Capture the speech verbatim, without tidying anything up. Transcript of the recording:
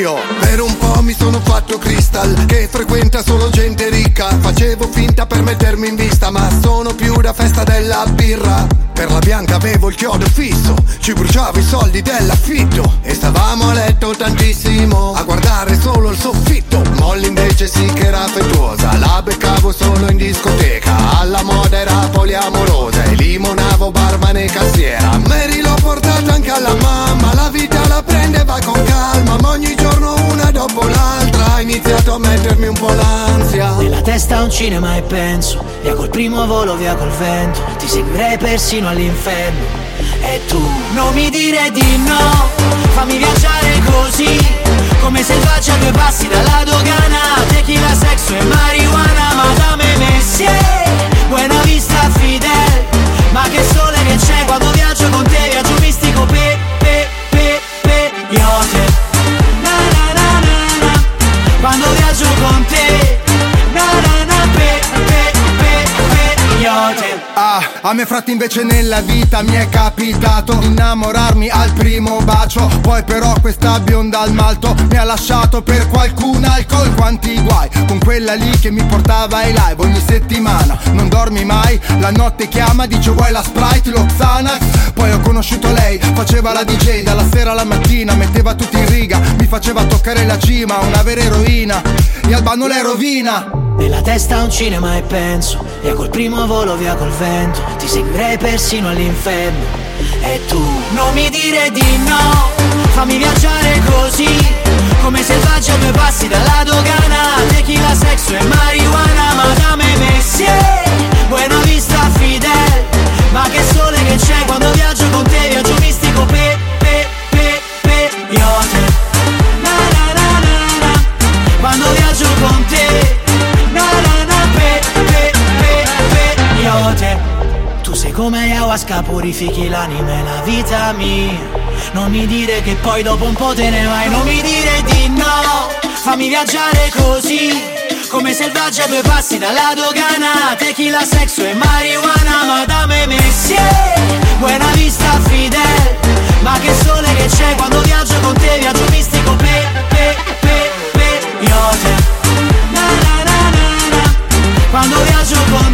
Io per un po' mi sono fatto crystal, che frequenta solo gente ricca. Facevo finta per mettermi in vista, ma sono più da festa della birra. Per la bianca avevo il chiodo fisso, ci bruciavo i soldi dell'affitto. E stavamo a letto tantissimo, a guardare solo il soffitto. Molly invece sì che era affettuosa, la beccavo solo in discoteca. Alla moda era poliamorosa e limonavo barman e cassiera. Mary l'ho portata anche alla mamma, la vita la prende, va con calma. Ma ogni giorno una dopo l'altra ha iniziato a mettermi un po' l'ansia. Nella testa un cinema e penso, via col primo volo, via col vento. Ti seguirei persino all'inferno. E tu non mi dire di no, fammi viaggiare così, come selvaggia a due passi dalla dogana. Tequila, sexo e marijuana, Madame Messier, Buena Vista Fidel. Ma che sole che c'è quando viaggio con te, viaggio mistico, pe, pe, pe, pe, yote. Na na na na na, quando viaggio con te, na na na, pe, pe, pe, pe, yote. Ah, a me frate invece nella vita mi è capitato innamorarmi al primo bacio. Poi però questa bionda al malto mi ha lasciato per qualcun alcol. Quanti guai con quella lì che mi portava ai live ogni settimana. Non dormi mai, la notte chiama, dice vuoi la Sprite, lo Xanax. Poi ho conosciuto lei, faceva la D J dalla sera alla mattina, metteva tutti in riga, mi faceva toccare la cima, una vera eroina, e Albano le rovina. Nella testa un cinema e penso, via col primo volo, via col vento. Ti seguirei persino all'inferno. E tu non mi dire di no, fammi viaggiare così, come selvaggia a due passi dalla dogana. Tequila, sexo e marijuana, Madame Messier, Buena Vista Fidel. Ma che sole che c'è quando viaggio con te, viaggio mistico, pe, pe, pe, pe, yote. Na na na na na, quando viaggio con te, na na na, pe, pe, pe, pe, yote. Tu sei come ayahuasca, purifichi l'anima e la vita mia. Non mi dire che poi dopo un po' te ne vai, non mi dire di no, fammi viaggiare così, come selvaggia a due passi dalla dogana. Tequila, sexo e marijuana, Madame Messier, Buena Vista Fidel. Ma che sole che c'è quando viaggio con te, viaggio mistico, pe, pe, pe, pe, yote. Na na na na na, quando viaggio con te.